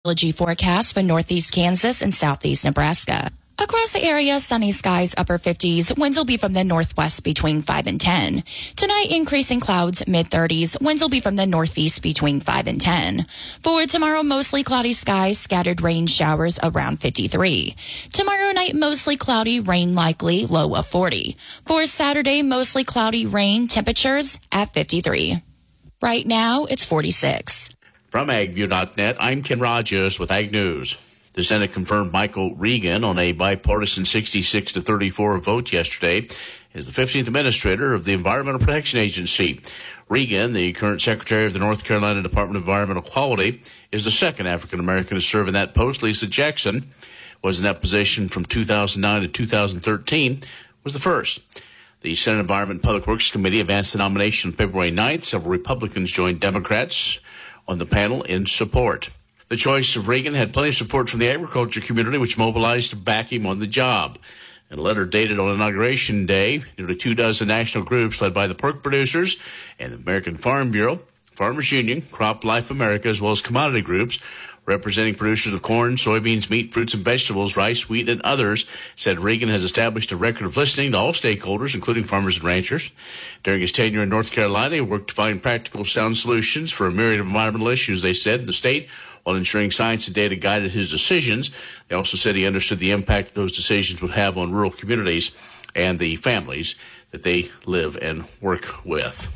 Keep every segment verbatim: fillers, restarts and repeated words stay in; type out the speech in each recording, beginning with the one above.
Forecast for northeast Kansas and southeast Nebraska. Across the area, sunny skies, upper fifties. Winds will be from the northwest between five and ten. Tonight, increasing clouds, mid thirties. Winds will be from the northeast between five and ten. For tomorrow, mostly cloudy skies, scattered rain showers around fifty-three. Tomorrow night, mostly cloudy, rain likely, low of forty. For Saturday, mostly cloudy, rain, temperatures at fifty-three. Right now, it's forty-six. From agview dot net, I'm Ken Rogers with Ag News. The Senate confirmed Michael Regan on a bipartisan sixty-six to thirty-four vote yesterday as the fifteenth administrator of the Environmental Protection Agency. Regan, the current secretary of the North Carolina Department of Environmental Quality, is the second African-American to serve in that post. Lisa Jackson was in that position from two thousand nine to two thousand thirteen, was the first. The Senate Environment and Public Works Committee advanced the nomination on February ninth. Several Republicans joined Democrats on the panel in support. The choice of Regan had plenty of support from the agriculture community, which mobilized to back him on the job. In a letter dated on Inauguration Day, nearly two dozen national groups led by the pork producers and the American Farm Bureau, Farmers Union, Crop Life America, as well as commodity groups representing producers of corn, soybeans, meat, fruits and vegetables, rice, wheat, and others, said Regan has established a record of listening to all stakeholders, including farmers and ranchers. During his tenure in North Carolina, he worked to find practical, sound solutions for a myriad of environmental issues, they said, in the state, while ensuring science and data guided his decisions. They also said he understood the impact those decisions would have on rural communities and the families that they live and work with.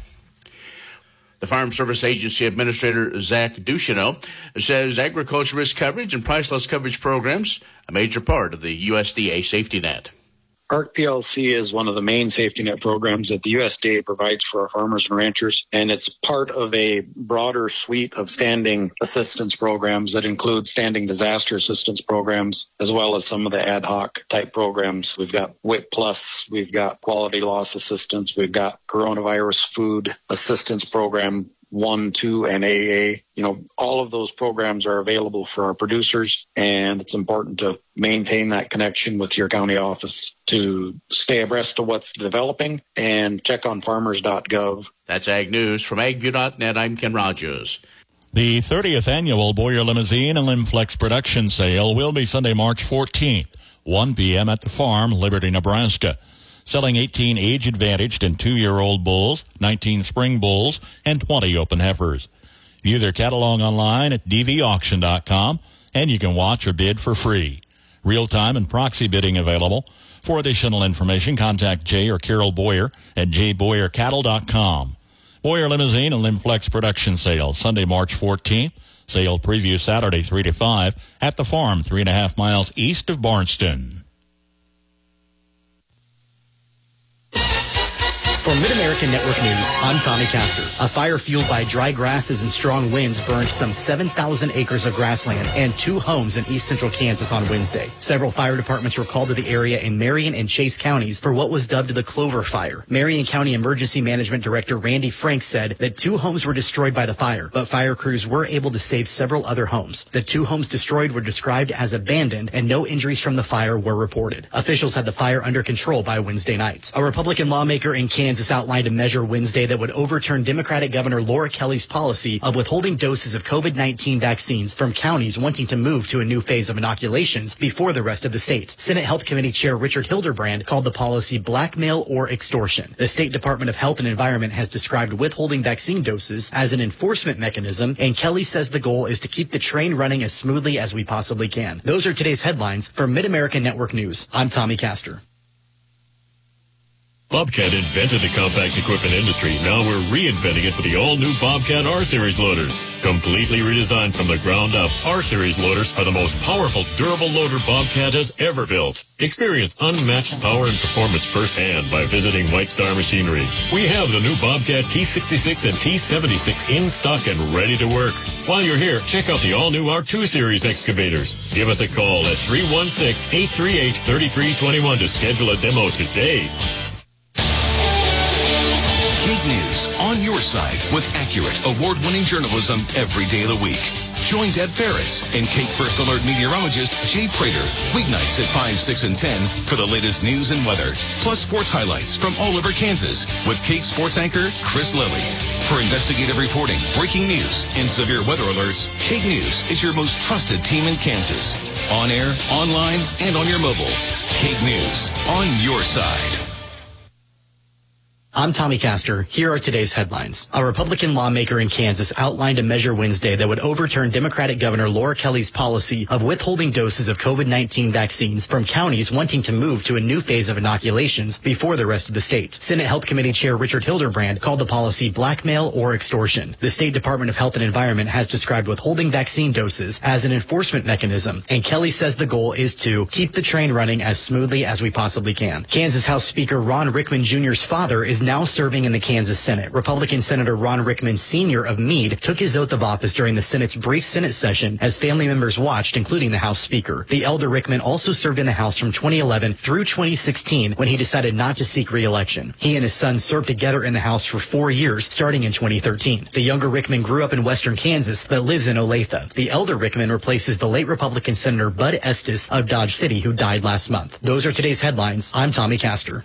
The Farm Service Agency Administrator Zach Ducheneau says agriculture risk coverage and price loss coverage programs a major part of the U S D A safety net. A R C P L C is one of the main safety net programs that the U S D A provides for our farmers and ranchers, and it's part of a broader suite of standing assistance programs that include standing disaster assistance programs, as well as some of the ad hoc type programs. We've got W I P Plus, we've got quality loss assistance, we've got coronavirus food assistance program, one, two, and A A. You know, all of those programs are available for our producers, and it's important to maintain that connection with your county office to stay abreast of what's developing and check on farmers dot gov. That's Ag News. From agview dot net, I'm Ken Rogers. The thirtieth annual Boyer Limousine and Limflex production sale will be Sunday, March fourteenth, one p.m. at the farm, Liberty, Nebraska. Selling eighteen age-advantaged and two-year-old bulls, nineteen spring bulls, and twenty open heifers. View their catalog online at d v auction dot com, and you can watch or bid for free. Real-time and proxy bidding available. For additional information, contact Jay or Carol Boyer at j boyer cattle dot com. Boyer Limousine and Limflex production sale, Sunday, March fourteenth. Sale preview Saturday, three to five, at the farm, three and a half miles east of Barnston. For Mid-American Network News, I'm Tommy Castor. A fire fueled by dry grasses and strong winds burned some seven thousand acres of grassland and two homes in east central Kansas on Wednesday. Several fire departments were called to the area in Marion and Chase counties for what was dubbed the Clover Fire. Marion County Emergency Management Director Randy Frank said that two homes were destroyed by the fire, but fire crews were able to save several other homes. The two homes destroyed were described as abandoned, and no injuries from the fire were reported. Officials had the fire under control by Wednesday night. A Republican lawmaker in Kansas outlined a measure Wednesday that would overturn Democratic Governor Laura Kelly's policy of withholding doses of COVID nineteen vaccines from counties wanting to move to a new phase of inoculations before the rest of the states. Senate Health Committee Chair Richard Hildebrand called the policy blackmail or extortion. The State Department of Health and Environment has described withholding vaccine doses as an enforcement mechanism, and Kelly says the goal is to keep the train running as smoothly as we possibly can. Those are today's headlines from Mid-American Network News. I'm Tommy Castor. Bobcat invented the compact equipment industry. Now we're reinventing it with the all-new Bobcat R-Series loaders. Completely redesigned from the ground up, R-Series loaders are the most powerful, durable loader Bobcat has ever built. Experience unmatched power and performance firsthand by visiting White Star Machinery. We have the new Bobcat T sixty-six and T seventy-six in stock and ready to work. While you're here, check out the all-new R two Series excavators. Give us a call at three one six, eight three eight, three three two one to schedule a demo today. Big news on your side with accurate, award-winning journalism every day of the week. Join Deb Ferris and Cape First Alert meteorologist Jay Prater weeknights at five, six, and ten for the latest news and weather, plus sports highlights from all over Kansas with Cape Sports anchor Chris Lilly. For investigative reporting, breaking news, and severe weather alerts, Cape News is your most trusted team in Kansas. On air, online, and on your mobile. Cape News, on your side. I'm Tommy Castor. Here are today's headlines. A Republican lawmaker in Kansas outlined a measure Wednesday that would overturn Democratic Governor Laura Kelly's policy of withholding doses of COVID nineteen vaccines from counties wanting to move to a new phase of inoculations before the rest of the state. Senate Health Committee Chair Richard Hildebrand called the policy blackmail or extortion. The State Department of Health and Environment has described withholding vaccine doses as an enforcement mechanism, and Kelly says the goal is to keep the train running as smoothly as we possibly can. Kansas House Speaker Ron Rickman Junior's father is now serving in the Kansas Senate. Republican Senator Ron Rickman Senior of Meade took his oath of office during the Senate's brief Senate session as family members watched, including the House Speaker. The elder Rickman also served in the House from twenty eleven through twenty sixteen when he decided not to seek re-election. He and his son served together in the House for four years, starting in twenty thirteen. The younger Rickman grew up in western Kansas but lives in Olathe. The elder Rickman replaces the late Republican Senator Bud Estes of Dodge City, who died last month. Those are today's headlines. I'm Tommy Castor.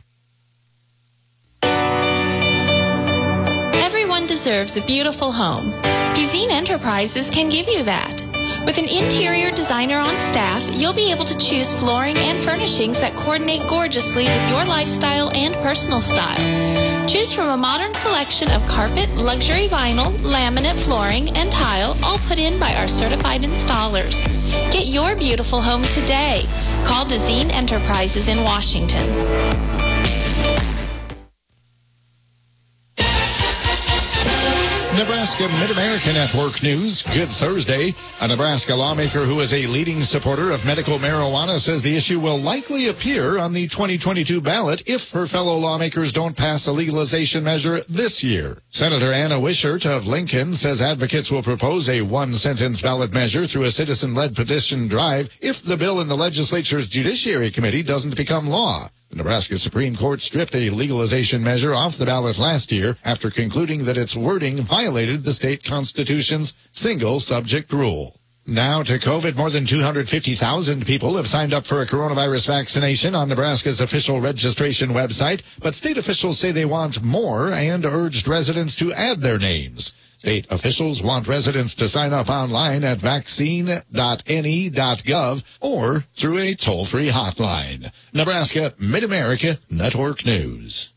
Deserves a beautiful home. Duzine Enterprises can give you that. With an interior designer on staff, you'll be able to choose flooring and furnishings that coordinate gorgeously with your lifestyle and personal style. Choose from a modern selection of carpet, luxury vinyl, laminate flooring, and tile, all put in by our certified installers. Get your beautiful home today. Call Duzine Enterprises in Washington. Nebraska Mid-America Network News. Good Thursday. A Nebraska lawmaker who is a leading supporter of medical marijuana says the issue will likely appear on the twenty twenty-two ballot if her fellow lawmakers don't pass a legalization measure this year. Senator Anna Wishart of Lincoln says advocates will propose a one-sentence ballot measure through a citizen-led petition drive if the bill in the legislature's Judiciary Committee doesn't become law. The Nebraska Supreme Court stripped a legalization measure off the ballot last year after concluding that its wording violated the state constitution's single subject rule. Now to COVID. More than two hundred fifty thousand people have signed up for a coronavirus vaccination on Nebraska's official registration website, but state officials say they want more and urged residents to add their names. State officials want residents to sign up online at vaccine dot N E dot gov or through a toll-free hotline. Nebraska Mid-America Network News.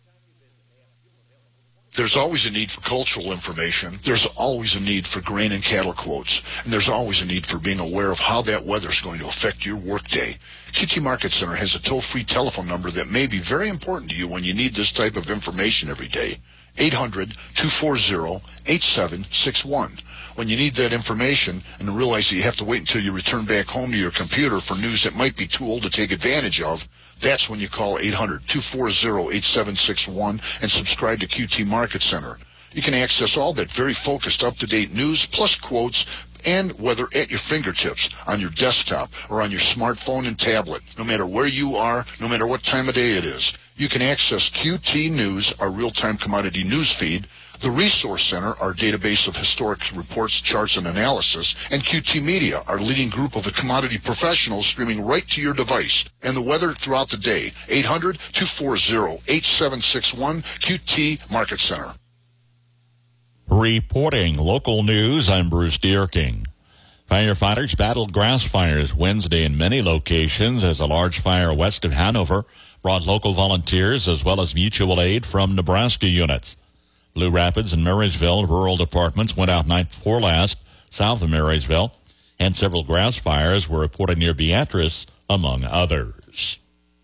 There's always a need for cultural information. There's always a need for grain and cattle quotes. And there's always a need for being aware of how that weather is going to affect your workday. Q T Market Center has a toll-free telephone number that may be very important to you when you need this type of information every day. eight hundred, two four zero, eight seven six one. When you need that information and realize that you have to wait until you return back home to your computer for news that might be too old to take advantage of, that's when you call eight hundred, two four zero, eight seven six one and subscribe to Q T Market Center. You can access all that very focused, up-to-date news, plus quotes, and weather at your fingertips, on your desktop, or on your smartphone and tablet. No matter where you are, no matter what time of day it is, you can access Q T News, our real-time commodity news feed, the Resource Center, our database of historic reports, charts, and analysis, and Q T Media, our leading group of the commodity professionals streaming right to your device, and the weather throughout the day. eight hundred, two four zero, eight seven six one, Q T Market Center. Reporting local news, I'm Bruce Dierking. Firefighters battled grass fires Wednesday in many locations as a large fire west of Hanover brought local volunteers as well as mutual aid from Nebraska units. Blue Rapids and Marysville rural departments went out night before last south of Marysville, and several grass fires were reported near Beatrice, among others.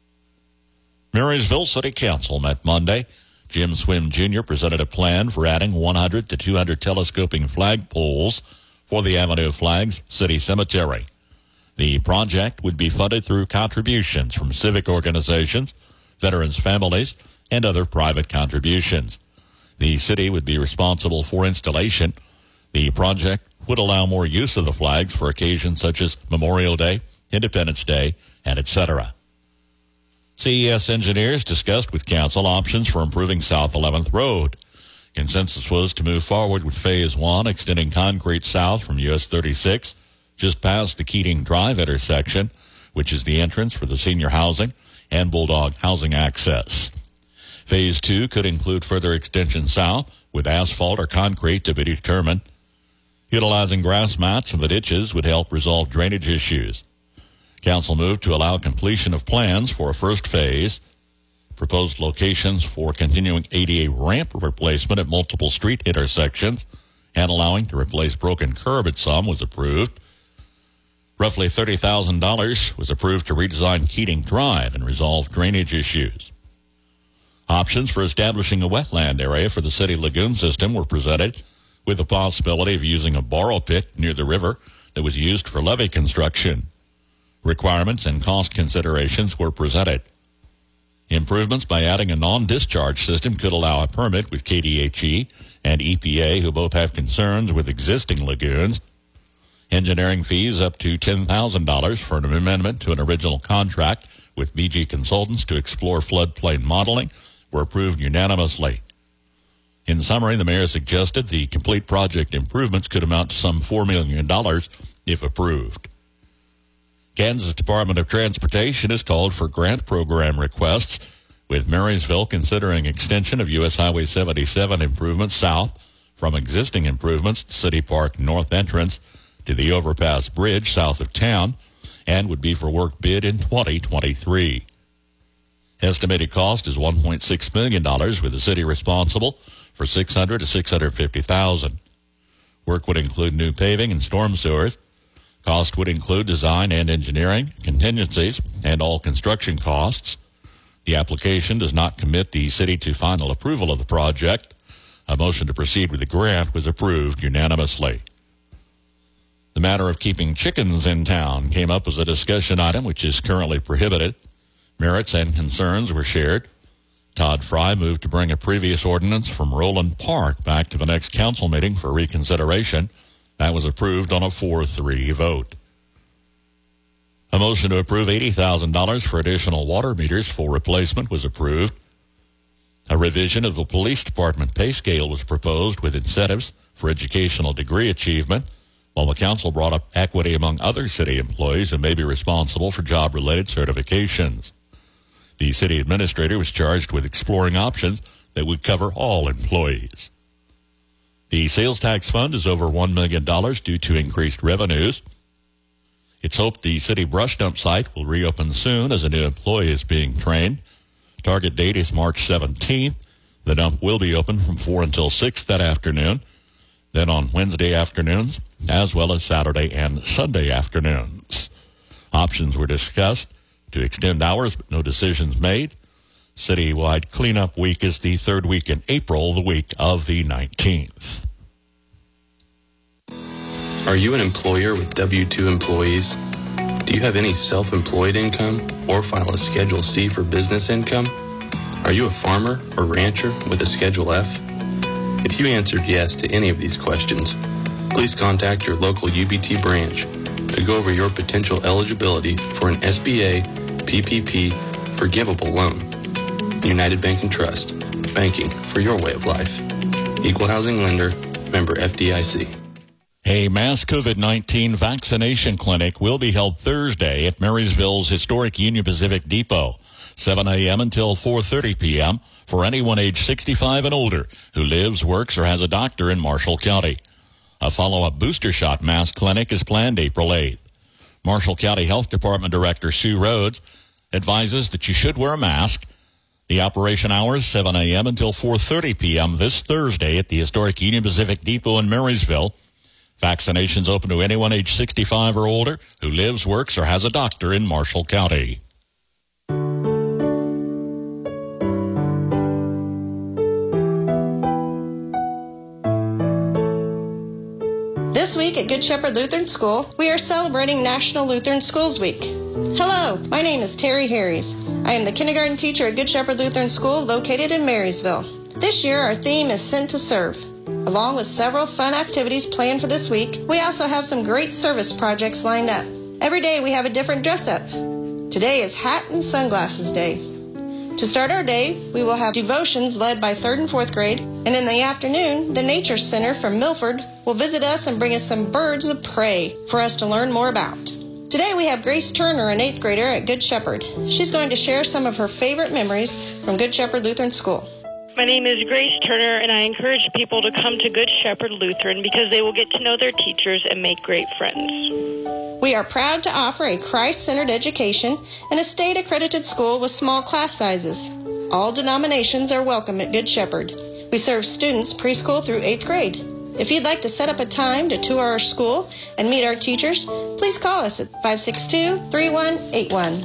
Marysville City Council met Monday. Jim Swim Junior presented a plan for adding one hundred to two hundred telescoping flag poles for the Avenue Flags City Cemetery. The project would be funded through contributions from civic organizations, veterans' families, and other private contributions. The city would be responsible for installation. The project would allow more use of the flags for occasions such as Memorial Day, Independence Day, and et cetera. C E S engineers discussed with council options for improving South eleventh Road. Consensus was to move forward with Phase one, extending concrete south from U S thirty-six, just past the Keating Drive intersection, which is the entrance for the senior housing and Bulldog housing access. Phase two could include further extension south, with asphalt or concrete to be determined. Utilizing grass mats in the ditches would help resolve drainage issues. Council moved to allow completion of plans for a first phase. Proposed locations for continuing A D A ramp replacement at multiple street intersections and allowing to replace broken curb at some was approved. Roughly thirty thousand dollars was approved to redesign Keating Drive and resolve drainage issues. Options for establishing a wetland area for the city lagoon system were presented, with the possibility of using a borrow pit near the river that was used for levee construction. Requirements and cost considerations were presented. Improvements by adding a non-discharge system could allow a permit with K D H E and E P A, who both have concerns with existing lagoons. Engineering fees up to ten thousand dollars for an amendment to an original contract with B G Consultants to explore floodplain modeling were approved unanimously. In summary, the mayor suggested the complete project improvements could amount to some four million dollars if approved. Kansas Department of Transportation has called for grant program requests, with Marysville considering extension of U S Highway seventy-seven improvements south from existing improvements to City Park North entrance to the overpass bridge south of town, and would be for work bid in twenty twenty-three. Estimated cost is one point six million dollars, with the city responsible for six hundred thousand to six hundred fifty thousand dollars. Work would include new paving and storm sewers. Cost would include design and engineering, contingencies, and all construction costs. The application does not commit the city to final approval of the project. A motion to proceed with the grant was approved unanimously. The matter of keeping chickens in town came up as a discussion item, which is currently prohibited. Merits and concerns were shared. Todd Fry moved to bring a previous ordinance from Roland Park back to the next council meeting for reconsideration. That was approved on a four three vote. A motion to approve eighty thousand dollars for additional water meters for replacement was approved. A revision of the police department pay scale was proposed with incentives for educational degree achievement, while the council brought up equity among other city employees who may be responsible for job-related certifications. The city administrator was charged with exploring options that would cover all employees. The sales tax fund is over one million dollars due to increased revenues. It's hoped the city brush dump site will reopen soon as a new employee is being trained. Target date is March seventeenth. The dump will be open from four until six that afternoon. Then on Wednesday afternoons, as well as Saturday and Sunday afternoons. Options were discussed to extend hours, but no decisions made. Citywide cleanup week is the third week in April, the week of the nineteenth. Are you an employer with W two employees? Do you have any self-employed income or file a Schedule C for business income? Are you a farmer or rancher with a Schedule F? If you answered yes to any of these questions, please contact your local U B T branch to go over your potential eligibility for an S B A P P P forgivable loan. United Bank and Trust, banking for your way of life. Equal housing lender, member F D I C. A mass COVID nineteen vaccination clinic will be held Thursday at Marysville's historic Union Pacific Depot, seven a.m. until four thirty p.m. for anyone age sixty-five and older who lives, works, or has a doctor in Marshall County. A follow-up booster shot mass clinic is planned April eighth. Marshall County Health Department Director Sue Rhodes advises that you should wear a mask. The operation hours, seven a.m. until four thirty p.m. this Thursday at the historic Union Pacific Depot in Marysville. Vaccinations open to anyone age sixty-five or older who lives, works, or has a doctor in Marshall County. This week at Good Shepherd Lutheran School, we are celebrating National Lutheran Schools Week. Hello, my name is Terry Harries. I am the kindergarten teacher at Good Shepherd Lutheran School located in Marysville. This year our theme is Sent to Serve. Along with several fun activities planned for this week, we also have some great service projects lined up. Every day we have a different dress-up. Today is Hat and Sunglasses Day. To start our day, we will have devotions led by third and fourth grade, And in the afternoon, the Nature Center from Milford will visit us and bring us some birds of prey for us to learn more about. Today we have Grace Turner, an eighth grader at Good Shepherd. She's going to share some of her favorite memories from Good Shepherd Lutheran School. My name is Grace Turner, and I encourage people to come to Good Shepherd Lutheran because they will get to know their teachers and make great friends. We are proud to offer a Christ-centered education and a state-accredited school with small class sizes. All denominations are welcome at Good Shepherd. We serve students preschool through eighth grade. If you'd like to set up a time to tour our school and meet our teachers, please call us at five six two, three one eight one.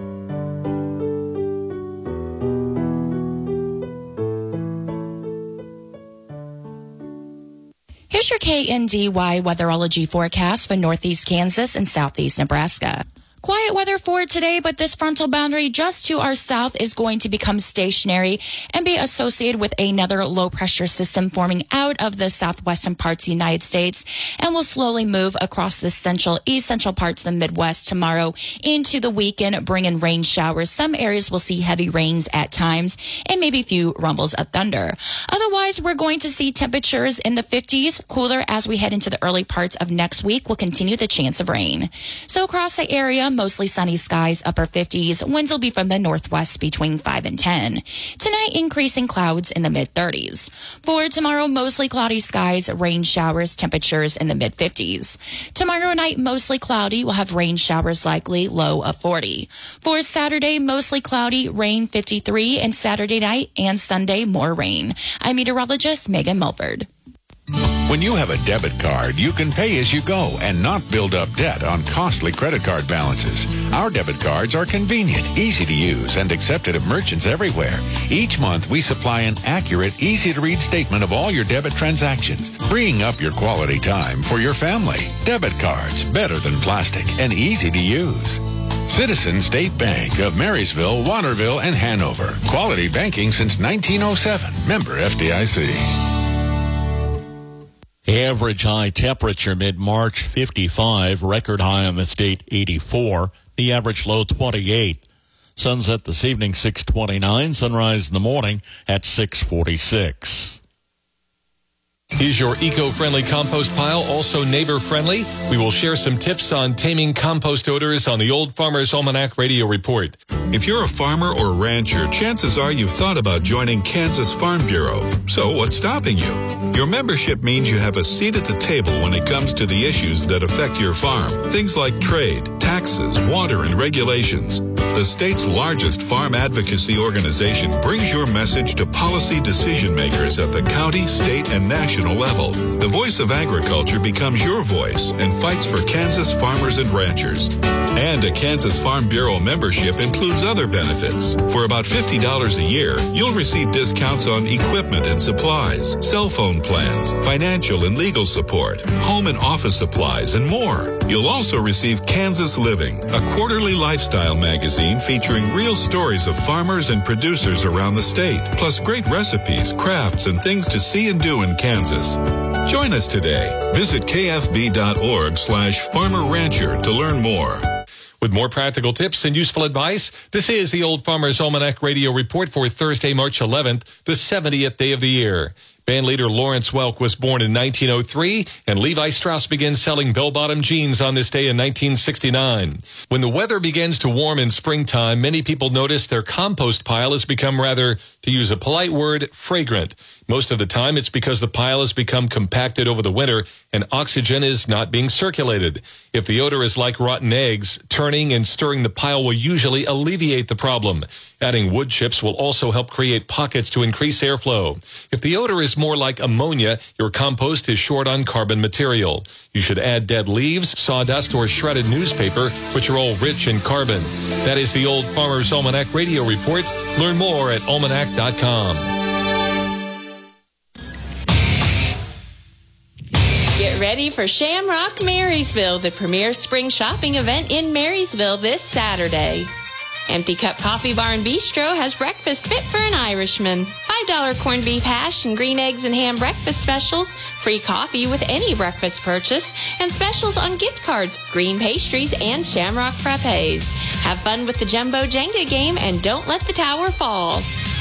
Here's your K N D Y weatherology forecast for northeast Kansas and southeast Nebraska. Quiet weather for today, but this frontal boundary just to our south is going to become stationary and be associated with another low pressure system forming out of the southwestern parts of the United States and will slowly move across the central, east central parts of the Midwest tomorrow into the weekend, bringing rain showers. Some areas will see heavy rains at times and maybe a few rumbles of thunder. Otherwise, we're going to see temperatures in the fifties, cooler as we head into the early parts of next week. Will continue the chance of rain. So across the area, mostly sunny skies, upper fifties. Winds will be from the northwest between five and ten. Tonight, increasing clouds in the mid thirties. For tomorrow, mostly cloudy skies, rain showers, temperatures in the mid fifties. Tomorrow night, mostly cloudy. We'll have rain showers likely, low of forty. For Saturday, mostly cloudy, rain fifty-three, and Saturday night and Sunday, more rain. I'm meteorologist Megan Mulford. When you have a debit card, you can pay as you go and not build up debt on costly credit card balances. Our debit cards are convenient, easy to use, and accepted at merchants everywhere. Each month, we supply an accurate, easy-to-read statement of all your debit transactions, freeing up your quality time for your family. Debit cards, better than plastic and easy to use. Citizen State Bank of Marysville, Waterville, and Hanover. Quality banking since nineteen oh seven. Member F D I C. Average high temperature mid-March, fifty-five. Record high on the state, eighty-four. The average low, twenty-eight. Sunset this evening, six twenty-nine. Sunrise in the morning at six forty-six. Is your eco-friendly compost pile also neighbor-friendly? We will share some tips on taming compost odors on the Old Farmer's Almanac Radio Report. If you're a farmer or rancher, chances are you've thought about joining Kansas Farm Bureau. So what's stopping you? Your membership means you have a seat at the table when it comes to the issues that affect your farm. Things like trade, taxes, water, and regulations. The state's largest farm advocacy organization brings your message to policy decision makers at the county, state, and national level. The voice of agriculture becomes your voice and fights for Kansas farmers and ranchers. And a Kansas Farm Bureau membership includes other benefits. For about fifty dollars a year, you'll receive discounts on equipment and supplies, cell phone plans, financial and legal support, home and office supplies, and more. You'll also receive Kansas Living, a quarterly lifestyle magazine featuring real stories of farmers and producers around the state, plus great recipes, crafts, and things to see and do in Kansas. Join us today. Visit kfb.org slash farmer rancher to learn more. With more practical tips and useful advice, this is the Old Farmer's Almanac Radio Report for Thursday, March eleventh, the seventieth day of the year. Bandleader Lawrence Welk was born in nineteen oh three, and Levi Strauss began selling bell-bottom jeans on this day in nineteen sixty-nine. When the weather begins to warm in springtime, many people notice their compost pile has become rather, to use a polite word, fragrant. Most of the time, it's because the pile has become compacted over the winter and oxygen is not being circulated. If the odor is like rotten eggs, turning and stirring the pile will usually alleviate the problem. Adding wood chips will also help create pockets to increase airflow. If the odor is more like ammonia, your compost is short on carbon material. You should add dead leaves, sawdust, or shredded newspaper, which are all rich in carbon. That is the Old Farmer's Almanac Radio Report. Learn more at almanac dot com. Get ready for Shamrock Marysville, the premier spring shopping event in Marysville this Saturday. Empty Cup Coffee Bar and Bistro has breakfast fit for an Irishman. five dollar corned beef hash and green eggs and ham breakfast specials, free coffee with any breakfast purchase, and specials on gift cards, green pastries, and Shamrock frappes. Have fun with the Jumbo Jenga game and don't let the tower fall.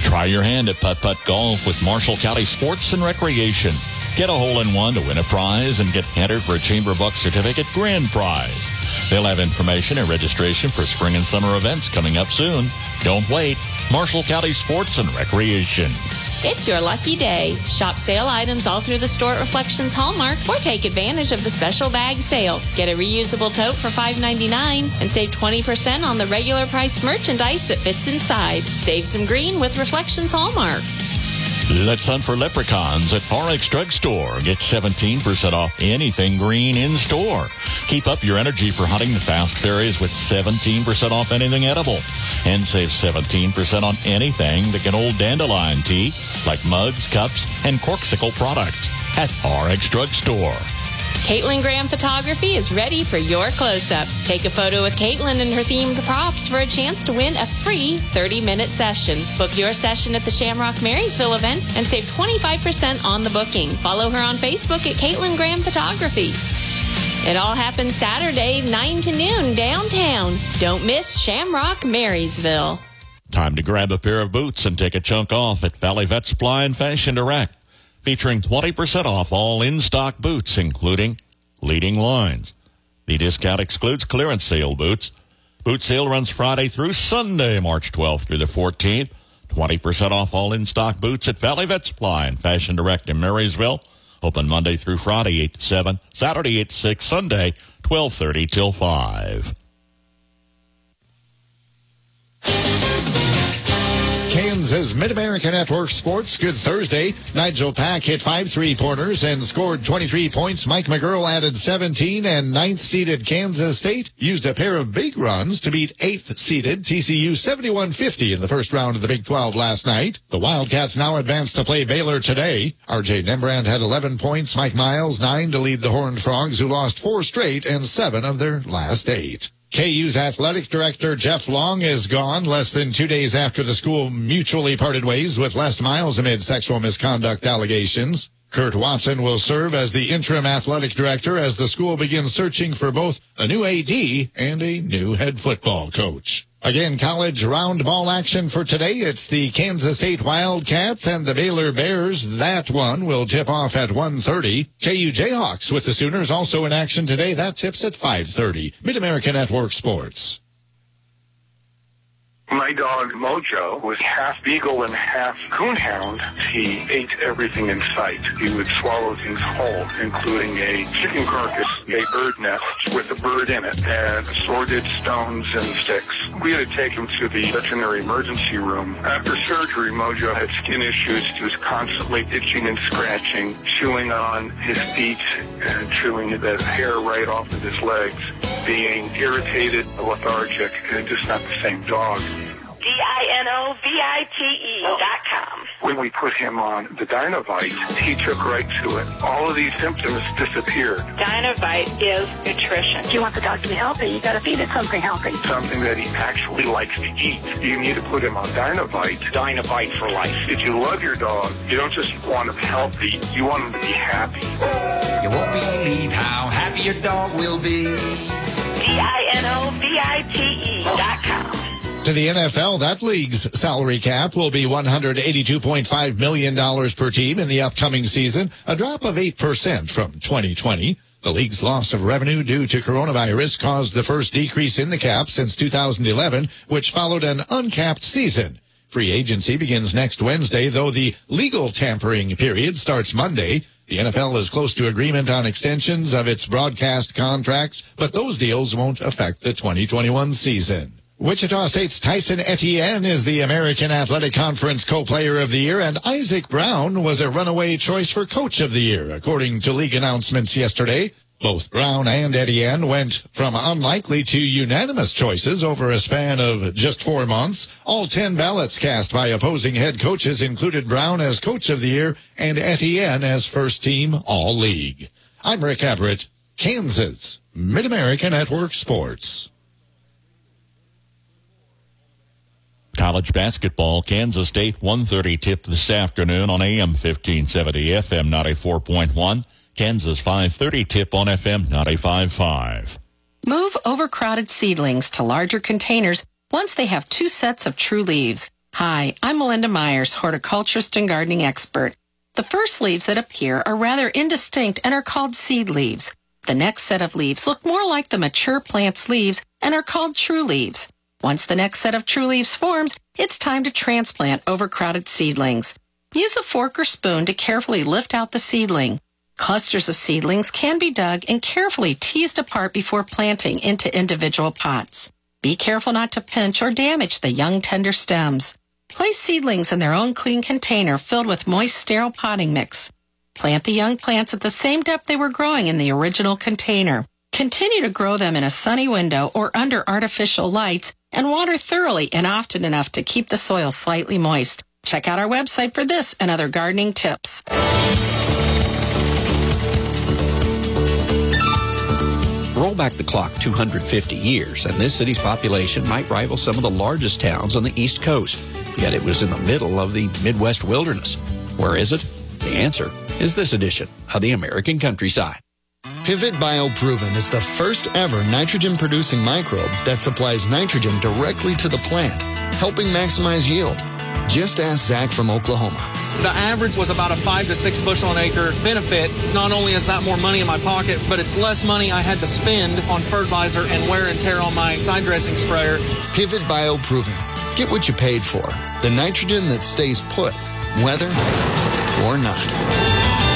Try your hand at putt-putt golf with Marshall County Sports and Recreation. Get a hole-in-one to win a prize and get entered for a Chamber Buck Certificate grand prize. They'll have information and registration for spring and summer events coming up soon. Don't wait. Marshall County Sports and Recreation. It's your lucky day. Shop sale items all through the store at Reflections Hallmark or take advantage of the special bag sale. Get a reusable tote for five ninety-nine and save twenty percent on the regular price merchandise that fits inside. Save some green with Reflections Hallmark. Let's hunt for leprechauns at R X Drugstore. Get seventeen percent off anything green in store. Keep up your energy for hunting the fast fairies with seventeen percent off anything edible. And save seventeen percent on anything that can hold dandelion tea, like mugs, cups, and corksicle products at R X Drugstore. Caitlin Graham Photography is ready for your close-up. Take a photo with Caitlin and her themed props for a chance to win a free thirty-minute session. Book your session at the Shamrock Marysville event and save twenty-five percent on the booking. Follow her on Facebook at Caitlin Graham Photography. It all happens Saturday, nine to noon, downtown. Don't miss Shamrock Marysville. Time to grab a pair of boots and take a chunk off at Valley Vet Supply and Fashion Direct, featuring twenty percent off all in-stock boots, including leading lines. The discount excludes clearance sale boots. Boot sale runs Friday through Sunday, March twelfth through the fourteenth. twenty percent off all in-stock boots at Valley Vet Supply and Fashion Direct in Marysville. Open Monday through Friday, eight to seven, Saturday, eight to six, Sunday, twelve thirty till five. Kansas Mid-America Network Sports. Good Thursday. Nigel Pack hit five three-pointers and scored twenty-three points. Mike McGurl added seventeen, and ninth-seeded Kansas State used a pair of big runs to beat eighth-seeded T C U seventy-one fifty in the first round of the Big twelve last night. The Wildcats now advance to play Baylor today. R J Nembrandt had eleven points. Mike Miles, nine to lead the Horned Frogs, who lost four straight and seven of their last eight. K U's athletic director Jeff Long is gone less than two days after the school mutually parted ways with Les Miles amid sexual misconduct allegations. Kurt Watson will serve as the interim athletic director as the school begins searching for both a new A D and a new head football coach. Again, college round ball action for today. It's the Kansas State Wildcats and the Baylor Bears. That one will tip off at one thirty. K U Jayhawks with the Sooners also in action today. That tips at five thirty. Mid-America Network Sports. My dog, Mojo, was half beagle and half coonhound. He ate everything in sight. He would swallow things whole, including a chicken carcass, a bird nest with a bird in it, and assorted stones and sticks. We had to take him to the veterinary emergency room. After surgery, Mojo had skin issues. He was constantly itching and scratching, chewing on his feet and chewing the hair right off of his legs, being irritated, lethargic, and just not the same dog. D I N O V I T E dot com. When we put him on the Dynovite, he took right to it. All of these symptoms disappeared. Dynovite is nutrition. If you want the dog to be healthy, you got to feed it something healthy. Something that he actually likes to eat. You need to put him on Dynovite. Dynovite for life. If you love your dog, you don't just want him healthy, you want him to be happy. You won't believe how happy your dog will be. D I N O V I T E dot com. To the N F L, that league's salary cap will be one hundred eighty-two point five million dollars per team in the upcoming season, a drop of eight percent from twenty twenty. The league's loss of revenue due to coronavirus caused the first decrease in the cap since two thousand eleven, which followed an uncapped season. Free agency begins next Wednesday, though the legal tampering period starts Monday. The N F L is close to agreement on extensions of its broadcast contracts, but those deals won't affect the twenty twenty-one season. Wichita State's Tyson Etienne is the American Athletic Conference Co-Player of the Year, and Isaac Brown was a runaway choice for Coach of the Year, according to league announcements yesterday. Both Brown and Etienne went from unlikely to unanimous choices over a span of just four months. All ten ballots cast by opposing head coaches included Brown as Coach of the Year and Etienne as First Team All-League. I'm Rick Everett, Kansas, Mid-America Network Sports. College basketball, Kansas State one thirty tip this afternoon on A M fifteen seventy, F M ninety-four point one. Kansas five thirty tip on F M ninety-five point five. Move overcrowded seedlings to larger containers once they have two sets of true leaves. Hi, I'm Melinda Myers, horticulturist and gardening expert. The first leaves that appear are rather indistinct and are called seed leaves. The next set of leaves look more like the mature plant's leaves and are called true leaves. Once the next set of true leaves forms, it's time to transplant overcrowded seedlings. Use a fork or spoon to carefully lift out the seedling. Clusters of seedlings can be dug and carefully teased apart before planting into individual pots. Be careful not to pinch or damage the young tender stems. Place seedlings in their own clean container filled with moist, sterile potting mix. Plant the young plants at the same depth they were growing in the original container. Continue to grow them in a sunny window or under artificial lights and water thoroughly and often enough to keep the soil slightly moist. Check out our website for this and other gardening tips. Roll back the clock two hundred fifty years, and this city's population might rival some of the largest towns on the East Coast. Yet it was in the middle of the Midwest wilderness. Where is it? The answer is this edition of the American Countryside. Pivot BioProven is the first ever nitrogen-producing microbe that supplies nitrogen directly to the plant, helping maximize yield. Just ask Zach from Oklahoma. The average was about a five to six bushel an acre benefit. Not only is that more money in my pocket, but it's less money I had to spend on fertilizer and wear and tear on my side dressing sprayer. Pivot BioProven. Get what you paid for. The nitrogen that stays put, whether or not.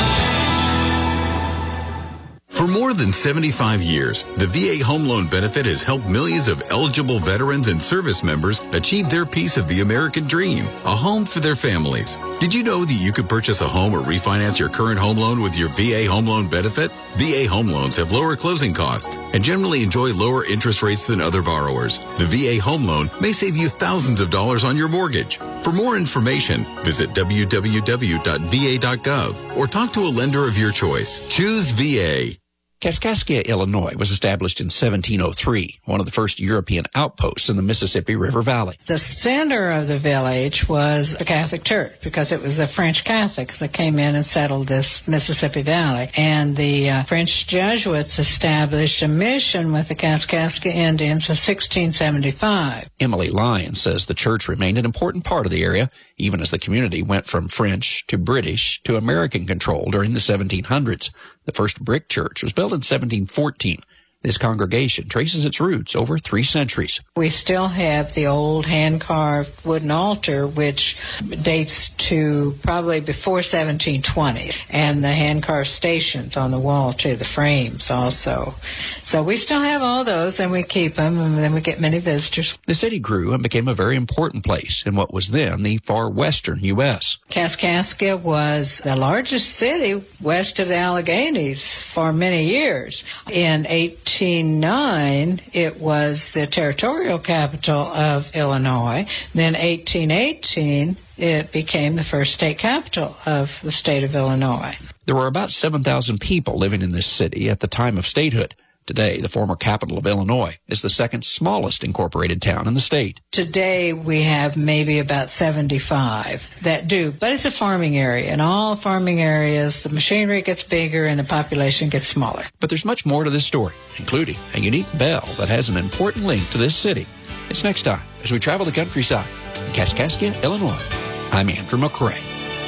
For more than seventy-five years, the V A Home Loan Benefit has helped millions of eligible veterans and service members achieve their piece of the American dream, a home for their families. Did you know that you could purchase a home or refinance your current home loan with your V A Home Loan Benefit? V A home loans have lower closing costs and generally enjoy lower interest rates than other borrowers. The V A Home Loan may save you thousands of dollars on your mortgage. For more information, visit w w w dot v a dot gov or talk to a lender of your choice. Choose V A. Kaskaskia, Illinois was established in seventeen oh three, one of the first European outposts in the Mississippi River Valley. The center of the village was the Catholic Church because it was the French Catholics that came in and settled this Mississippi Valley. And the uh, French Jesuits established a mission with the Kaskaskia Indians in sixteen seventy-five. Emily Lyons says the church remained an important part of the area, even as the community went from French to British to American control during the seventeen hundreds. The first brick church was built in seventeen fourteen. This congregation traces its roots over three centuries. We still have the old hand-carved wooden altar, which dates to probably before seventeen twenty, and the hand-carved stations on the wall, too, the frames also. So we still have all those, and we keep them, and then we get many visitors. The city grew and became a very important place in what was then the far western U S Kaskaskia was the largest city west of the Alleghenies for many years. In eighteen eighteen oh nine, it was the territorial capital of Illinois. Then eighteen eighteen, it became the first state capital of the state of Illinois. There were about seven thousand people living in this city at the time of statehood. Today, the former capital of Illinois is the second smallest incorporated town in the state. Today, we have maybe about seventy-five that do, but it's a farming area. In all farming areas, the machinery gets bigger and the population gets smaller. But there's much more to this story, including a unique bell that has an important link to this city. It's next time as we travel the countryside in Kaskaskia, Illinois. I'm Andrew McCrae.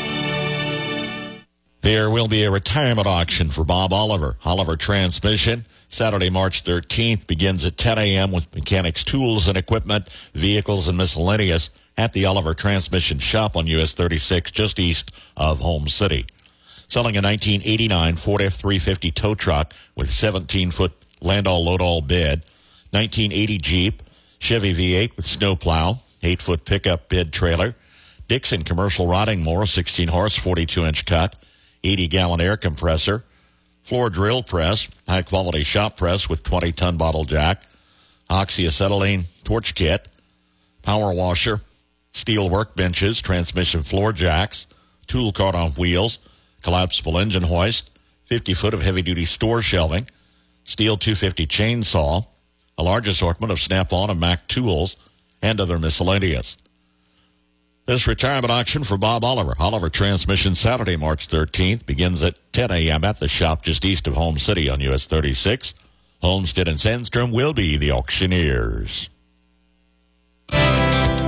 There will be a retirement auction for Bob Oliver. Oliver Transmission. Saturday, March thirteenth, begins at ten a.m. with mechanics, tools, and equipment, vehicles, and miscellaneous at the Oliver Transmission Shop on U S thirty-six, just east of Home City. Selling a nineteen eighty-nine Ford F three fifty tow truck with seventeen-foot land-all, load-all bed, nineteen eighty Jeep, Chevy V eight with snowplow, eight-foot pickup bed trailer, Dixon commercial rotting mower, sixteen horse, forty-two inch cut, eighty gallon air compressor, floor drill press, high-quality shop press with twenty-ton bottle jack, oxyacetylene torch kit, power washer, steel workbenches, transmission floor jacks, tool cart on wheels, collapsible engine hoist, fifty foot of heavy-duty store shelving, steel two fifty chainsaw, a large assortment of Snap-on and Mac tools, and other miscellaneous. This retirement auction for Bob Oliver, Oliver Transmission, Saturday, March thirteenth, begins at ten a.m. at the shop just east of Home City on U S thirty-six. Homestead and Sandstrom will be the auctioneers. Buy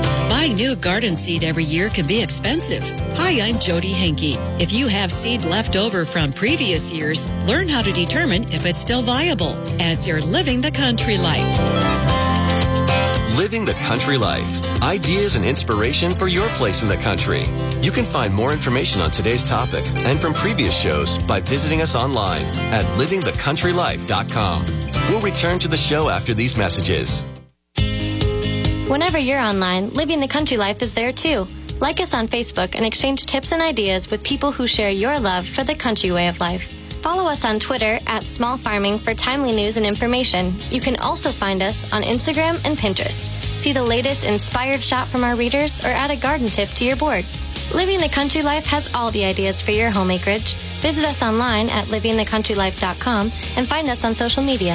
Buying new garden seed every year can be expensive. Hi, I'm Jody Henke. If you have seed left over from previous years, learn how to determine if it's still viable as you're living the country life. Living the Country Life. Ideas and inspiration for your place in the country. You can find more information on today's topic and from previous shows by visiting us online at living the country life dot com. We'll return to the show after these messages. Whenever you're online, Living the Country Life is there too. Like us on Facebook and exchange tips and ideas with people who share your love for the country way of life. Follow us on Twitter at Small Farming for timely news and information. You can also find us on Instagram and Pinterest. See the latest inspired shot from our readers or add a garden tip to your boards. Living the Country Life has all the ideas for your home acreage. Visit us online at living the country life dot com and find us on social media.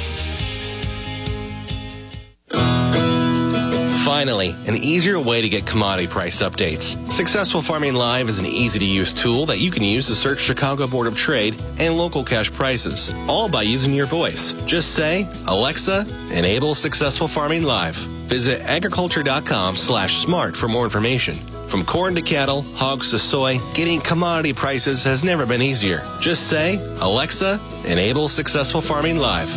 Finally, an easier way to get commodity price updates. Successful Farming Live is an easy-to-use tool that you can use to search Chicago Board of Trade and local cash prices, all by using your voice. Just say, Alexa, enable Successful Farming Live. Visit agriculture.com slash smart for more information. From corn to cattle, hogs to soy, getting commodity prices has never been easier. Just say, Alexa, enable Successful Farming Live.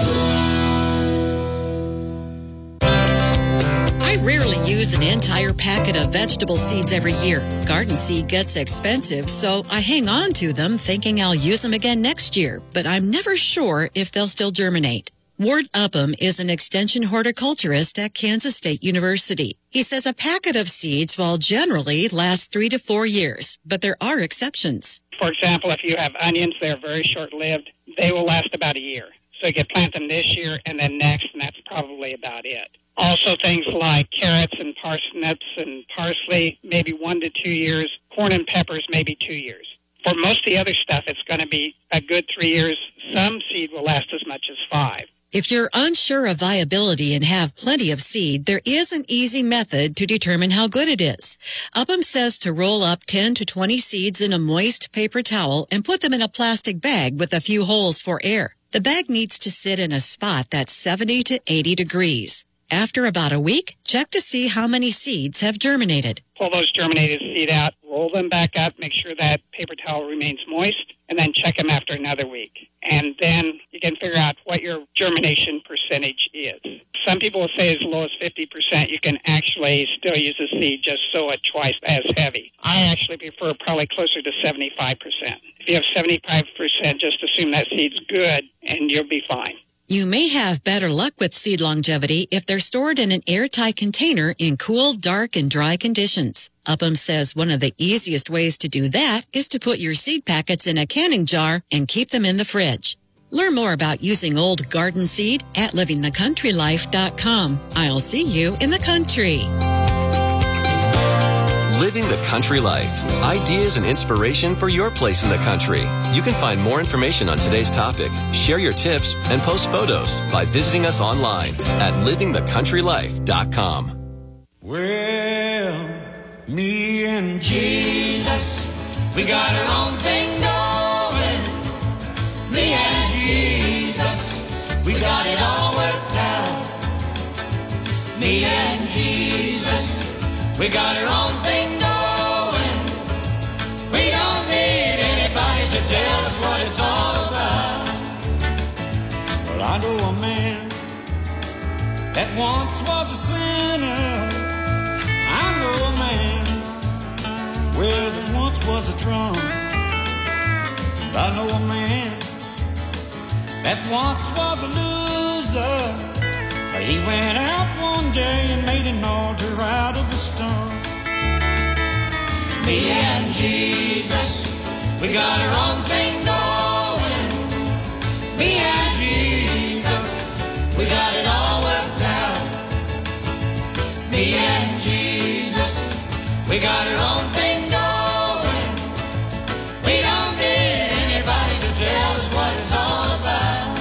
Rarely use an entire packet of vegetable seeds every year. Garden seed gets expensive, so I hang on to them thinking I'll use them again next year, but I'm never sure if they'll still germinate. Ward Upham is an extension horticulturist at Kansas State University. He says a packet of seeds will generally last three to four years, but there are exceptions. For example, if you have onions, they're very short-lived. They will last about a year. So you can plant them this year and then next, and that's probably about it. Also things like carrots and parsnips and parsley, maybe one to two years. Corn and peppers, maybe two years. For most of the other stuff, it's going to be a good three years. Some seed will last as much as five. If you're unsure of viability and have plenty of seed, there is an easy method to determine how good it is. Upham says to roll up ten to twenty seeds in a moist paper towel and put them in a plastic bag with a few holes for air. The bag needs to sit in a spot that's seventy to eighty degrees. After about a week, check to see how many seeds have germinated. Pull those germinated seed out, roll them back up, make sure that paper towel remains moist, and then check them after another week. And then you can figure out what your germination percentage is. Some people will say as low as fifty percent. You can actually still use the seed, just sow it twice as heavy. I actually prefer probably closer to seventy-five percent. If you have seventy-five percent, just assume that seed's good, and you'll be fine. You may have better luck with seed longevity if they're stored in an airtight container in cool, dark, and dry conditions. Upham says one of the easiest ways to do that is to put your seed packets in a canning jar and keep them in the fridge. Learn more about using old garden seed at living the country life dot com. I'll see you in the country. Living the Country Life. Ideas and inspiration for your place in the country. You can find more information on today's topic, share your tips, and post photos by visiting us online at living the country life dot com. Well, me and Jesus, we got our own thing going. Me and Jesus, we got it all worked out. Me and Jesus, we got our own thing going. We don't need anybody to tell us what it's all about. Well, I know a man that once was a sinner. I know a man, well, that once was a drunk. I know a man that once was a loser. But he went out one day and made an altar out of a stone. Me and Jesus, we got our own thing going. Me and Jesus, we got it all worked out. Me and Jesus, we got our own thing going. We don't need anybody to tell us what it's all about.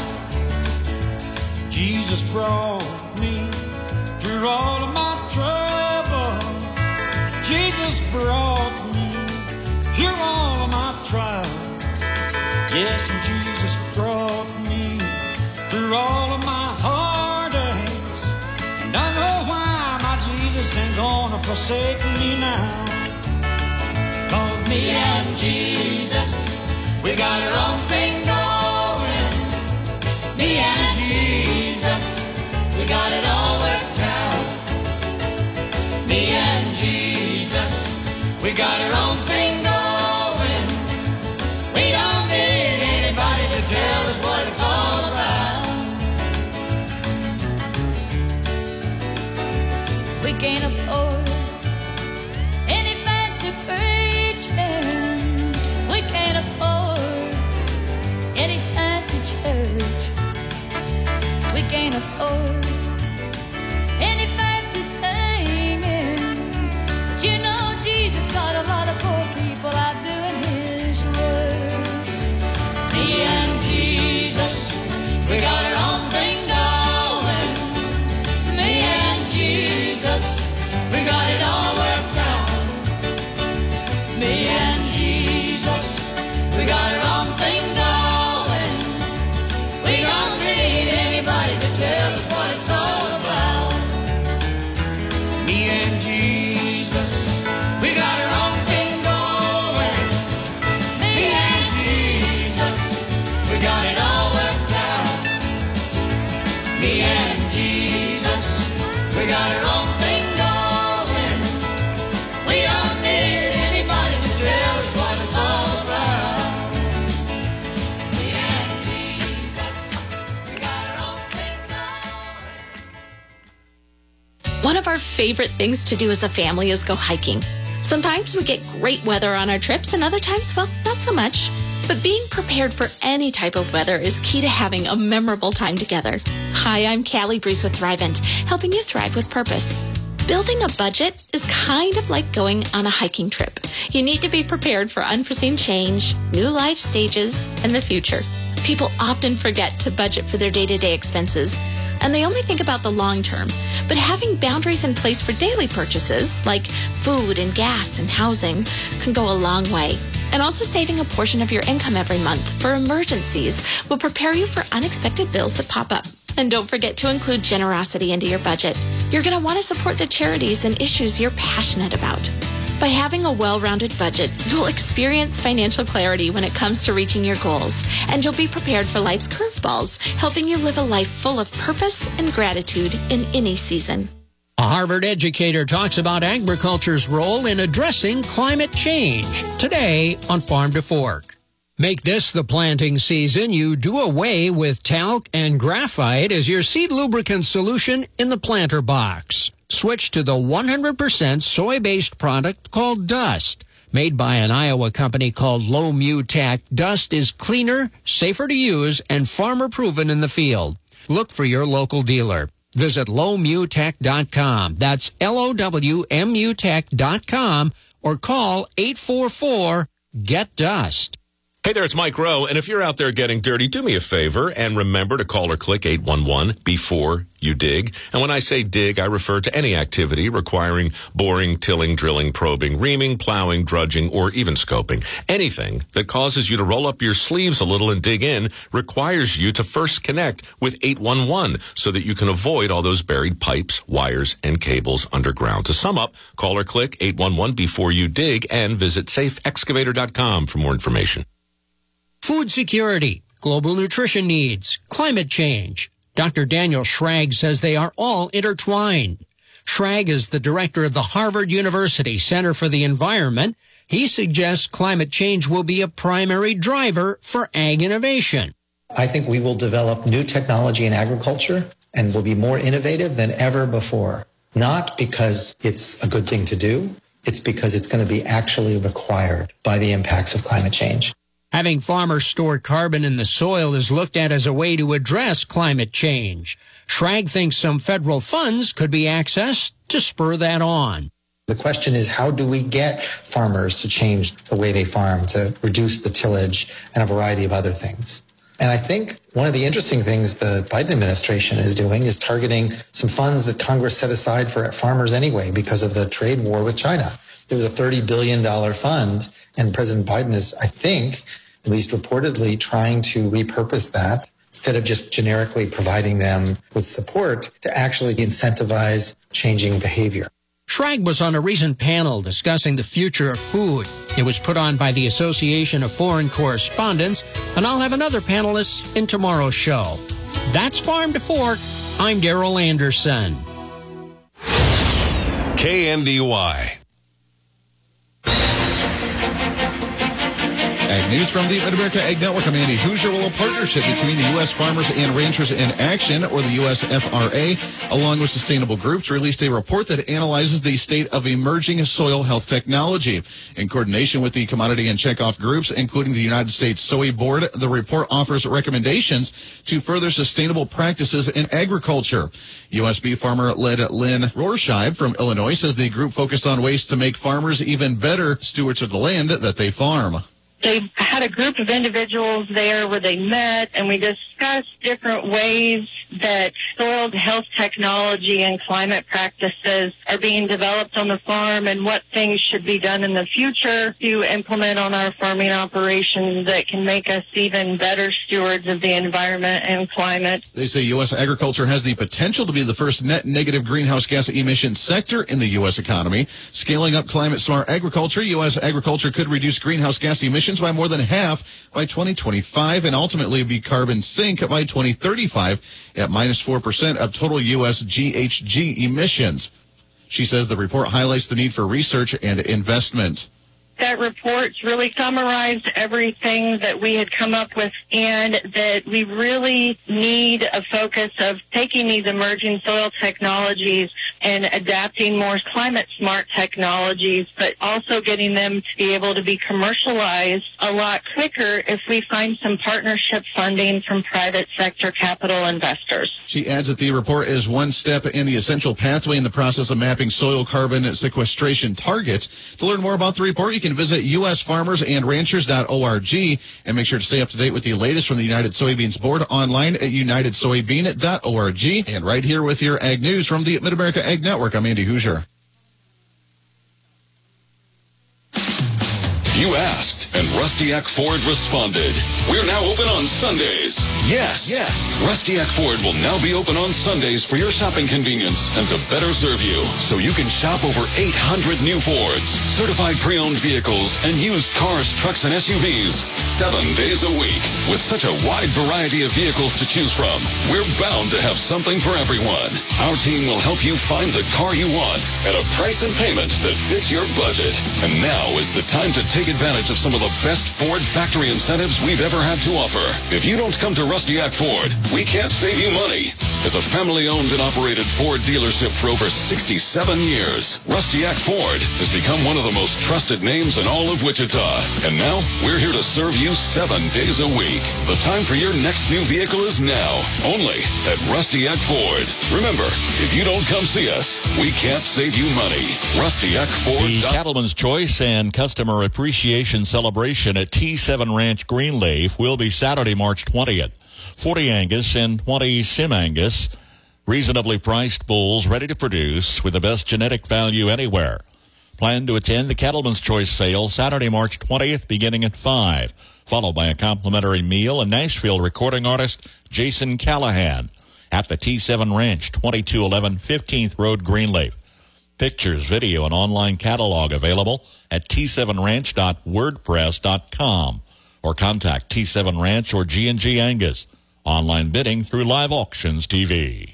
Jesus brought me through all of my troubles. Jesus brought me through all of my trials. Yes, and Jesus brought me through all of my heartaches. And I know why my Jesus ain't gonna forsake me now. Cause me and Jesus, we got our own thing going. Me and Jesus, we got it all worked out. Me and Jesus, we got our own thing going. We don't need anybody to tell us what it's all about. We can't afford any fancy preaching. We can't afford any fancy church. We can't afford any fancy singing. But you know Jesus got a lot of poor people out doing his work. Me and Jesus, we got our own thing going. Me and Jesus, we got it all worked out. Me and Jesus, we got our own thing going. We don't need anybody to tell us what it's all about. Me and Jesus, we got our own thing going. Me and Jesus, we got it all worked out. Me and Jesus, we got our own thing going. We don't need anybody to tell us what it's all about. Me and Jesus, we got our own thing going. One of our favorite things to do as a family is go hiking. Sometimes we get great weather on our trips, and other times, well, not so much. But being prepared for any type of weather is key to having a memorable time together. Hi, I'm Callie Bruce with Thrivent, helping you thrive with purpose. Building a budget is kind of like going on a hiking trip. You need to be prepared for unforeseen change, new life stages, and the future. People often forget to budget for their day-to-day expenses, and they only think about the long term. But having boundaries in place for daily purchases, like food and gas and housing, can go a long way. And also saving a portion of your income every month for emergencies will prepare you for unexpected bills that pop up. And don't forget to include generosity into your budget. You're going to want to support the charities and issues you're passionate about. By having a well-rounded budget, you'll experience financial clarity when it comes to reaching your goals, and you'll be prepared for life's curveballs, helping you live a life full of purpose and gratitude in any season. A Harvard educator talks about agriculture's role in addressing climate change today on Farm to Fork. Make this the planting season. You do away with talc and graphite as your seed lubricant solution in the planter box. Switch to the one hundred percent soy-based product called Dust. Made by an Iowa company called Low Mu Tech, Dust is cleaner, safer to use, and farmer-proven in the field. Look for your local dealer. Visit low mu tech dot com. That's L O W M U tech dot com or call eight four four, G E T dust. Hey there, it's Mike Rowe, and if you're out there getting dirty, do me a favor and remember to call or click eight one one before you dig. And when I say dig, I refer to any activity requiring boring, tilling, drilling, probing, reaming, plowing, drudging, or even scoping. Anything that causes you to roll up your sleeves a little and dig in requires you to first connect with eight one one so that you can avoid all those buried pipes, wires, and cables underground. To sum up, call or click eight one one before you dig and visit safe excavator dot com for more information. Food security, global nutrition needs, climate change. Doctor Daniel Schrag says they are all intertwined. Schrag is the director of the Harvard University Center for the Environment. He suggests climate change will be a primary driver for ag innovation. I think we will develop new technology in agriculture and will be more innovative than ever before. Not because it's a good thing to do, it's because it's going to be actually required by the impacts of climate change. Having farmers store carbon in the soil is looked at as a way to address climate change. Schrag thinks some federal funds could be accessed to spur that on. The question is, how do we get farmers to change the way they farm, to reduce the tillage and a variety of other things? And I think one of the interesting things the Biden administration is doing is targeting some funds that Congress set aside for farmers anyway because of the trade war with China. There was a thirty billion dollars fund, and President Biden is, I think, at least reportedly, trying to repurpose that instead of just generically providing them with support to actually incentivize changing behavior. Schrag was on a recent panel discussing the future of food. It was put on by the Association of Foreign Correspondents, and I'll have another panelist in tomorrow's show. That's Farm to Fork. I'm Daryl Anderson. K N D Y. Ag News from the Mid-America Ag Network. I'm Andy Hoosier. Well, a partnership between the U S Farmers and Ranchers in Action, or the U S F R A, along with Sustainable Groups, released a report that analyzes the state of emerging soil health technology. In coordination with the commodity and checkoff groups, including the United States Soy Board, the report offers recommendations to further sustainable practices in agriculture. U S B farmer-led Lynn Rorscheib from Illinois says the group focused on ways to make farmers even better stewards of the land that they farm. They had a group of individuals there where they met, and we discussed different ways that soil health technology and climate practices are being developed on the farm and what things should be done in the future to implement on our farming operations that can make us even better stewards of the environment and climate. They say U S agriculture has the potential to be the first net negative greenhouse gas emission sector in the U S economy. Scaling up climate-smart agriculture, U S agriculture could reduce greenhouse gas emissions by more than half by twenty twenty-five and ultimately be carbon sink by twenty thirty-five at minus four percent of total U S G H G emissions. She says the report highlights the need for research and investment. That report really summarized everything that we had come up with, and that we really need a focus of taking these emerging soil technologies and adapting more climate-smart technologies, but also getting them to be able to be commercialized a lot quicker if we find some partnership funding from private sector capital investors. She adds that the report is one step in the essential pathway in the process of mapping soil carbon sequestration targets. To learn more about the report, you can visit U S farmers and ranchers dot org and make sure to stay up to date with the latest from the United Soybeans Board online at united soybean dot org. And right here with your Ag News from the Mid-America Ag Network, I'm Andy Hoosier. You asked, and Rustiak Ford responded. We're now open on Sundays. Yes, yes. Rustiak Ford will now be open on Sundays for your shopping convenience and to better serve you, so you can shop over eight hundred new Fords, certified pre-owned vehicles, and used cars, trucks, and S U Vs seven days a week. With such a wide variety of vehicles to choose from, we're bound to have something for everyone. Our team will help you find the car you want at a price and payment that fits your budget. And now is the time to take advantage of some of the best Ford factory incentives we've ever had to offer. If you don't come to Rustiak Ford, we can't save you money. As a family-owned and operated Ford dealership for over sixty-seven years, Rustiak Ford has become one of the most trusted names in all of Wichita. And now, we're here to serve you seven days a week. The time for your next new vehicle is now, only at Rustiak Ford. Remember, if you don't come see us, we can't save you money. Rustiak Ford. The Cattleman's Choice and Customer Appreciation Celebration at T seven Ranch Greenleaf will be Saturday, March twentieth. forty Angus and twenty Sim Angus, reasonably priced bulls ready to produce with the best genetic value anywhere. Plan to attend the Cattleman's Choice sale Saturday, March twentieth, beginning at five, followed by a complimentary meal and Nashville recording artist Jason Callahan at the T seven Ranch, twenty-two eleven fifteenth Road, Greenleaf. Pictures, video, and online catalog available at t seven ranch dot wordpress dot com or contact T seven Ranch or G and G Angus. Online bidding through Live Auctions T V.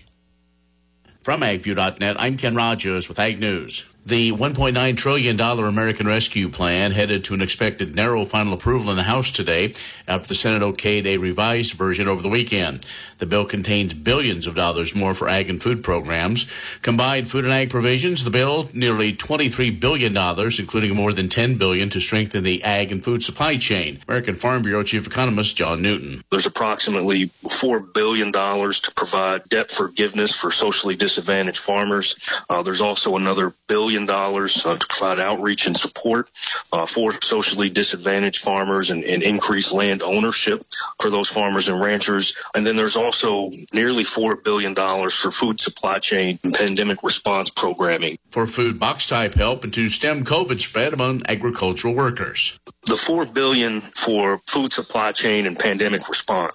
From ag view dot net, I'm Ken Rogers with Ag News. The one point nine trillion dollars American Rescue Plan headed to an expected narrow final approval in the House today after the Senate okayed a revised version over the weekend. The bill contains billions of dollars more for ag and food programs. Combined food and ag provisions, the bill nearly twenty-three billion dollars, including more than ten billion dollars to strengthen the ag and food supply chain. American Farm Bureau Chief Economist John Newton. There's approximately four billion dollars to provide debt forgiveness for socially disadvantaged farmers. Uh, there's also another billion dollars uh, to provide outreach and support uh, for socially disadvantaged farmers and, and increase land ownership for those farmers and ranchers. And then there's also nearly four billion dollars for food supply chain and pandemic response programming. For food box type help and to stem COVID spread among agricultural workers. The four billion dollars for food supply chain and pandemic response.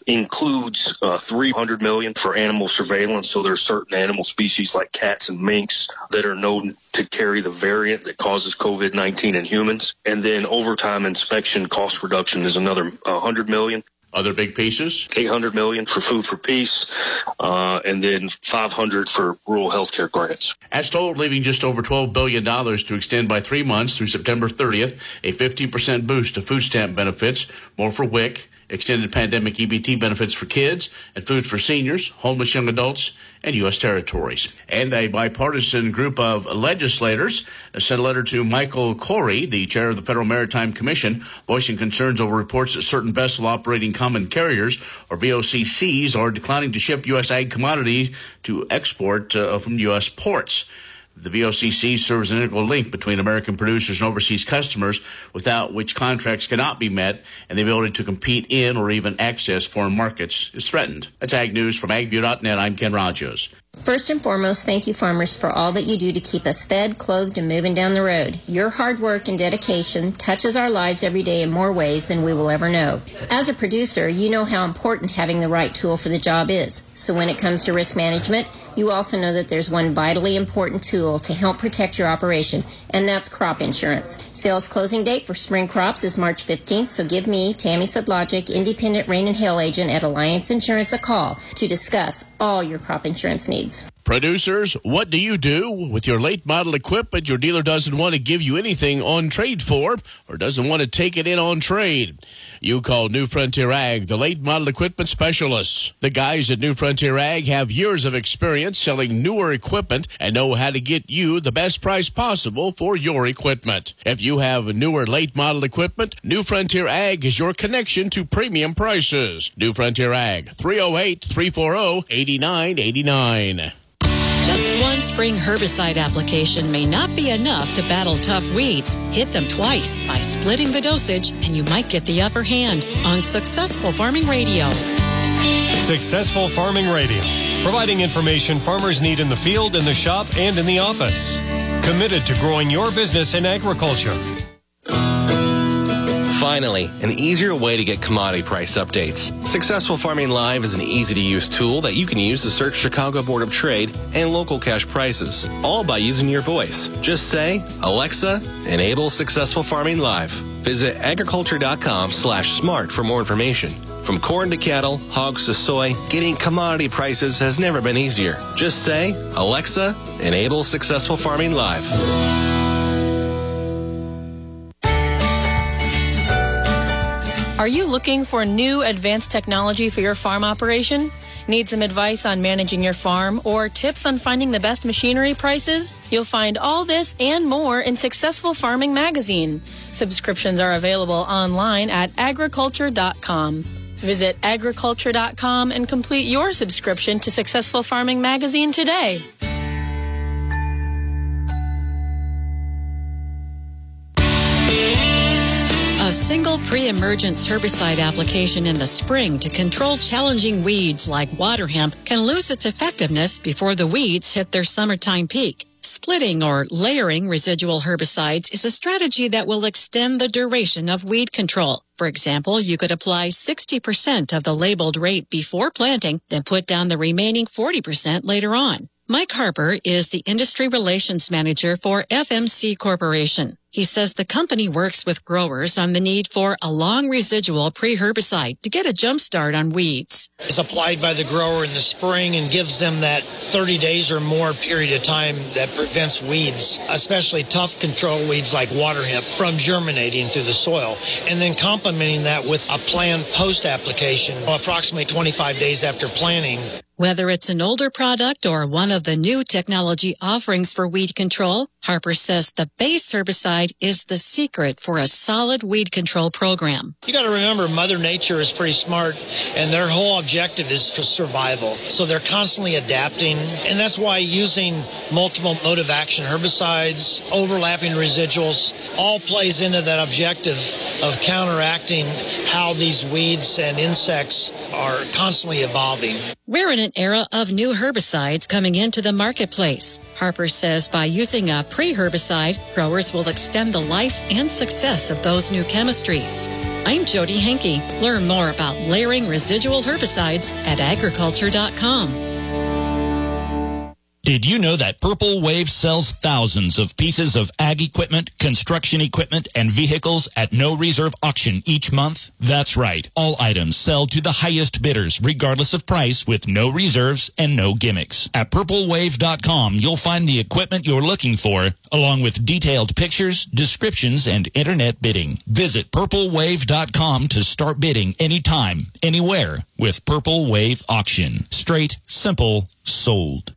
includes uh, three hundred million dollars for animal surveillance. So there are certain animal species like cats and minks that are known to carry the variant that causes COVID nineteen in humans. And then overtime inspection cost reduction is another one hundred million dollars. Other big pieces? eight hundred million dollars for Food for Peace, uh, and then five hundred dollars for rural health care grants. As told, leaving just over twelve billion dollars to extend by three months through September thirtieth, a fifteen percent boost to food stamp benefits, more for W I C, extended pandemic E B T benefits for kids, and foods for seniors, homeless young adults, and U S territories. And a bipartisan group of legislators sent a letter to Michael Corey, the chair of the Federal Maritime Commission, voicing concerns over reports that certain vessel operating common carriers, or V O C Cs, are declining to ship U S ag commodities to export uh, from U S ports. The V O C C serves an integral link between American producers and overseas customers, without which contracts cannot be met, and the ability to compete in or even access foreign markets is threatened. That's Ag News from ag view dot net. I'm Ken Rogers. First and foremost, thank you, farmers, for all that you do to keep us fed, clothed, and moving down the road. Your hard work and dedication touches our lives every day in more ways than we will ever know. As a producer, you know how important having the right tool for the job is. So when it comes to risk management, you also know that there's one vitally important tool to help protect your operation, and that's crop insurance. Sales closing date for spring crops is March fifteenth, so give me, Tammy Sublogic, independent rain and hail agent at Alliance Insurance, a call to discuss all your crop insurance needs. Producers, what do you do with your late model equipment your dealer doesn't want to give you anything on trade for, or doesn't want to take it in on trade? You call New Frontier Ag, the late model equipment specialists. The guys at New Frontier Ag have years of experience selling newer equipment and know how to get you the best price possible for your equipment. If you have newer late model equipment, New Frontier Ag is your connection to premium prices. New Frontier Ag, three oh eight, three four oh, eight nine eight nine. Just one spring herbicide application may not be enough to battle tough weeds. Hit them twice by splitting the dosage, and you might get the upper hand on Successful Farming Radio. Successful Farming Radio, providing information farmers need in the field, in the shop, and in the office. Committed to growing your business in agriculture. Finally, an easier way to get commodity price updates. Successful Farming Live is an easy-to-use tool that you can use to search Chicago Board of Trade and local cash prices, all by using your voice. Just say, Alexa, enable Successful Farming Live. Visit agriculture.com slash smart for more information. From corn to cattle, hogs to soy, getting commodity prices has never been easier. Just say, Alexa, enable Successful Farming Live. Are you looking for new advanced technology for your farm operation? Need some advice on managing your farm or tips on finding the best machinery prices? You'll find all this and more in Successful Farming Magazine. Subscriptions are available online at agriculture dot com. Visit agriculture dot com and complete your subscription to Successful Farming Magazine today. A single pre-emergence herbicide application in the spring to control challenging weeds like water hemp can lose its effectiveness before the weeds hit their summertime peak. Splitting or layering residual herbicides is a strategy that will extend the duration of weed control. For example, you could apply sixty percent of the labeled rate before planting, then put down the remaining forty percent later on. Mike Harper is the Industry Relations Manager for F M C Corporation. He says the company works with growers on the need for a long residual pre-herbicide to get a jump start on weeds. It's applied by the grower in the spring and gives them that thirty days or more period of time that prevents weeds, especially tough control weeds like water hemp, from germinating through the soil. And then complementing that with a planned post-application approximately twenty-five days after planting. Whether it's an older product or one of the new technology offerings for weed control, Harper says the base herbicide is the secret for a solid weed control program. You got to remember, Mother Nature is pretty smart, and their whole objective is for survival. So they're constantly adapting, and that's why using multiple mode of action herbicides, overlapping residuals, all plays into that objective of counteracting how these weeds and insects are constantly evolving. We're in an era of new herbicides coming into the marketplace. Harper says by using a pre-herbicide, growers will extend the life and success of those new chemistries. I'm Jody Henke. Learn more about layering residual herbicides at agriculture dot com. Did you know that Purple Wave sells thousands of pieces of ag equipment, construction equipment, and vehicles at no reserve auction each month? That's right. All items sell to the highest bidders, regardless of price, with no reserves and no gimmicks. At purple wave dot com, you'll find the equipment you're looking for, along with detailed pictures, descriptions, and internet bidding. Visit purple wave dot com to start bidding anytime, anywhere with Purple Wave Auction. Straight, simple, sold.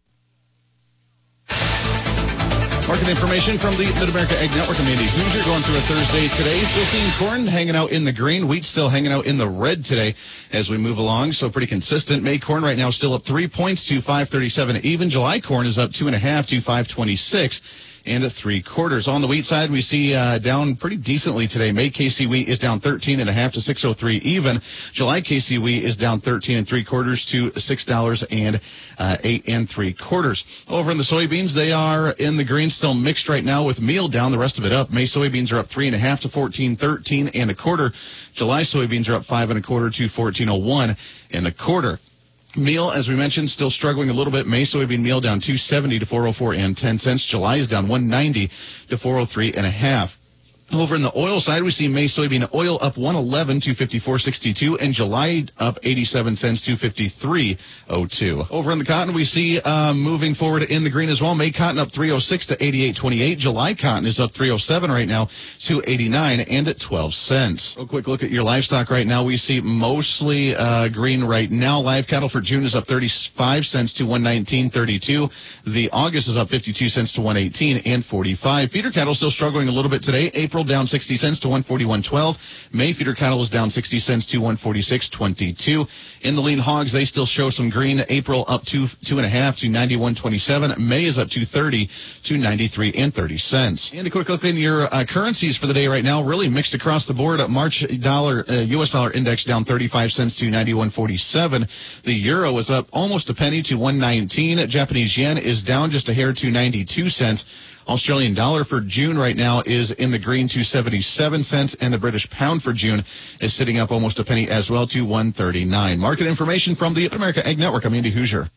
Market information from the Mid-America Ag Network. I'm Andy Hoosier going through a Thursday today. Still seeing corn hanging out in the green. Wheat still hanging out in the red today as we move along. So pretty consistent. May corn right now still up three points to five thirty-seven even. July corn is up two and a half to five twenty-six. And a three quarters. On the wheat side, we see uh, down pretty decently today. May K C wheat is down thirteen and a half to six oh three even. July K C wheat is down thirteen and three quarters to six dollars and uh, eight and three quarters. Over in the soybeans, they are in the green, still mixed right now with meal down. The rest of it up. May soybeans are up three and a half to fourteen thirteen and a quarter. July soybeans are up five and a quarter to fourteen oh one and a quarter. Meal, as we mentioned, still struggling a little bit. May soybean meal down two seventy to four oh four and ten cents. July is down one ninety to four oh three and a half. Over in the oil side, we see May soybean oil up one eleven to fifty-four sixty-two, and July up eighty-seven cents to fifty-three oh two. Over in the cotton, we see uh, moving forward in the green as well. May cotton up three oh six to eighty-eight twenty-eight. July cotton is up three oh seven right now to eighty-nine and at twelve cents. A quick look at your livestock right now. We see mostly uh, green right now. Live cattle for June is up thirty-five cents to one nineteen thirty-two. The August is up fifty-two cents to one eighteen and forty-five. Feeder cattle still struggling a little bit today. April down sixty cents to one forty-one twelve. May feeder cattle is down sixty cents to one forty-six twenty-two. In the lean hogs, they still show some green. April up two two and a half to ninety-one twenty-seven. May is up two thirty to ninety-three and thirty cents. And a quick look in your uh, currencies for the day right now. Really mixed across the board. March dollar uh, U S dollar index down thirty-five cents to ninety-one forty-seven. The euro is up almost a penny to one nineteen. Japanese yen is down just a hair to ninety-two cents. Australian dollar for June right now is in the green to seventy-seven cents, and the British pound for June is sitting up almost a penny as well to one thirty-nine. Market information from the America Ag Network. I'm Andy Hoosier.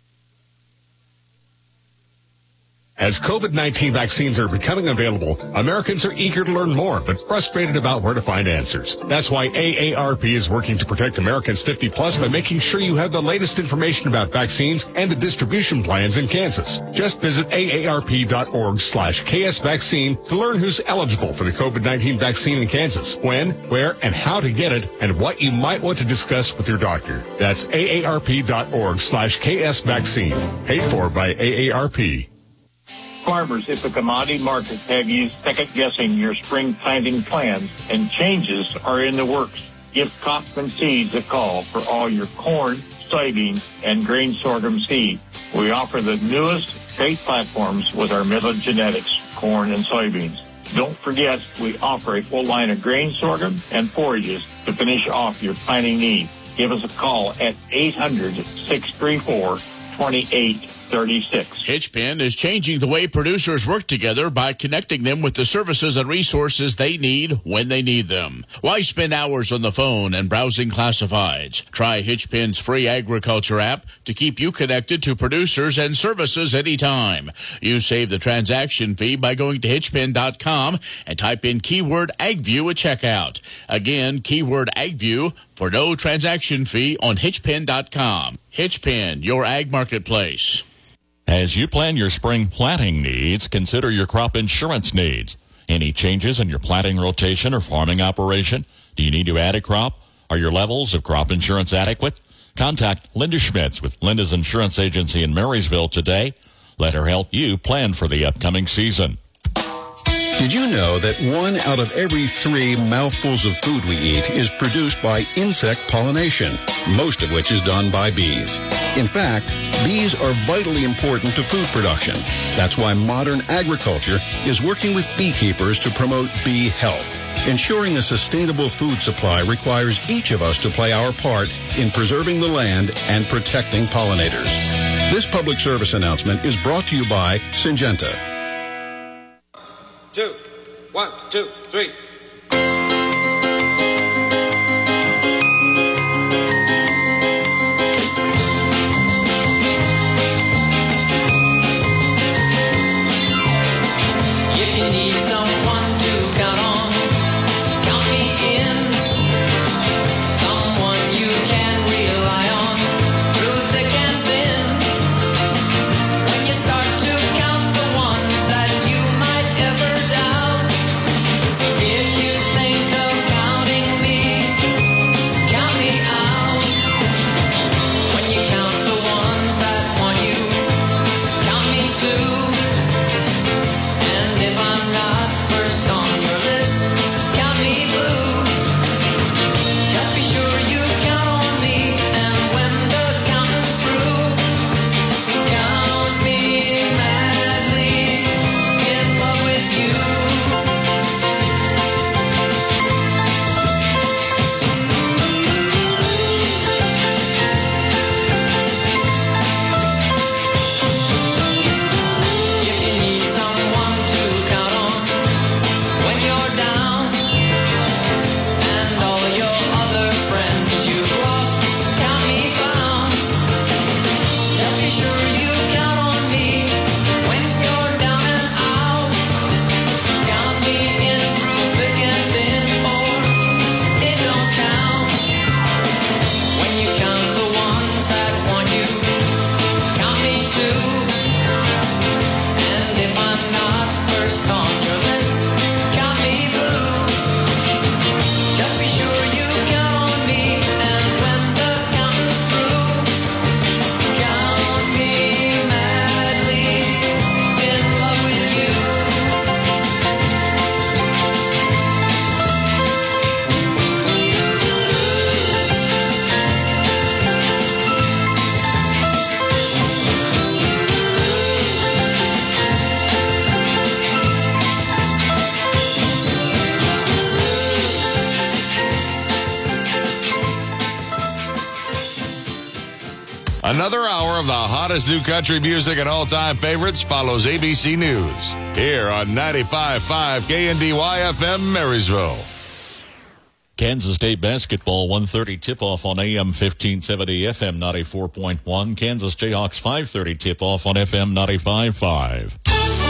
As COVID nineteen vaccines are becoming available, Americans are eager to learn more, but frustrated about where to find answers. That's why A A R P is working to protect Americans fifty plus by making sure you have the latest information about vaccines and the distribution plans in Kansas. Just visit A A R P dot org slash K S vaccine to learn who's eligible for the COVID nineteen vaccine in Kansas, when, where, and how to get it, and what you might want to discuss with your doctor. That's A A R P dot org slash K S vaccine. Paid for by A A R P. Farmers at the commodity market have you second-guessing your spring planting plans, and changes are in the works. Give Kaufman Seeds a call for all your corn, soybeans, and grain sorghum seed. We offer the newest trait platforms with our Midland genetics, corn and soybeans. Don't forget, we offer a full line of grain sorghum and forages to finish off your planting needs. Give us a call at eight hundred, six three four, two eight thirty-six. Hitchpin is changing the way producers work together by connecting them with the services and resources they need when they need them. Why spend hours on the phone and browsing classifieds? Try Hitchpin's free agriculture app to keep you connected to producers and services anytime. You save the transaction fee by going to hitchpin dot com and type in keyword AgView at checkout. Again, keyword AgView for no transaction fee on hitchpin dot com. Hitchpin, your ag marketplace. As you plan your spring planting needs, consider your crop insurance needs. Any changes in your planting rotation or farming operation? Do you need to add a crop? Are your levels of crop insurance adequate? Contact Linda Schmitz with Linda's Insurance Agency in Marysville today. Let her help you plan for the upcoming season. Did you know that one out of every three mouthfuls of food we eat is produced by insect pollination, most of which is done by bees? In fact, bees are vitally important to food production. That's why modern agriculture is working with beekeepers to promote bee health. Ensuring a sustainable food supply requires each of us to play our part in preserving the land and protecting pollinators. This public service announcement is brought to you by Syngenta. Two, one, two, three. count on. Count me in. Someone you can rely on through thick and thin. When you start to count the ones that you might ever doubt, if you think of counting me, count me out. When you count the ones that want you, count me too. And if I'm not first on your list, count me blue. Just be sure you count on me, and when the counting's through, count me madly in love with you. If you need someone to count on when you're down, and all your other friends you've lost count me found, just be sure you count on me when you're down and out. Count me in through thick and thin, or it don't count. When you count the ones that want you, count me too. And if I'm not first on your list, count me blue. Just be sure you count on me, and when the counting's through, count me madly in love with you. Another hour of the hottest new country music and all-time favorites follows A B C News here on ninety-five point five K N D Y F M Marysville. Kansas State basketball, one thirty tip-off on A M fifteen seventy, F M ninety-four point one. Kansas Jayhawks, five thirty tip-off on F M ninety-five point five.